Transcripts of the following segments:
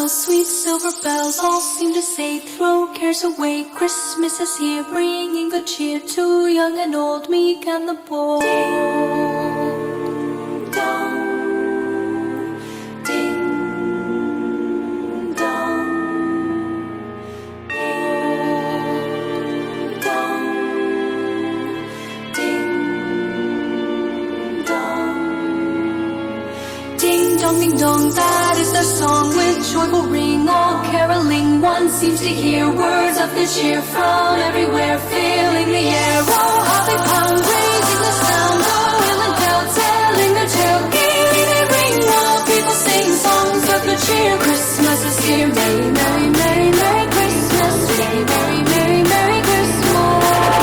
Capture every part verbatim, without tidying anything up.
bells, sweet silver bells, all seem to say, throw cares away. Christmas is here, bringing good cheer to young and old, meek and the poor. Ding dong, ding dong, ding dong, ding dong, ding dong, ding dong. That is their song with joyful ring, all caroling. One seems to hear words of good cheer from everywhere, filling the air. Oh, how they pound, raising the sound, oh, hill and dale, telling their tale. Gaily they ring, while people sing songs of good cheer. Christmas is here, merry, merry, merry, merry Christmas. Merry, merry, merry, merry Christmas.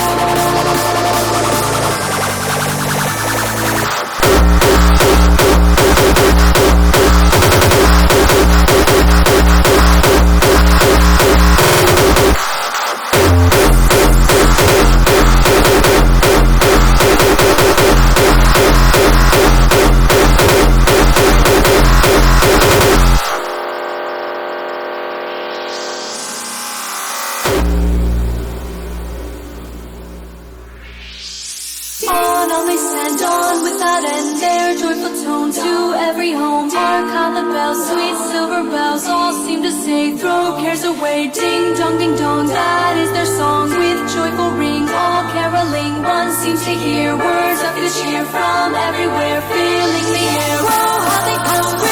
On, on they send on without end their joyful tone to every home. Hark how the bells, sweet silver bells, all seem to say, throw cares away. Ding dong, ding dong, that is their song with joyful ring, all caroling. One seems to hear words of good cheer from everywhere, filling the air. Oh, how they pound.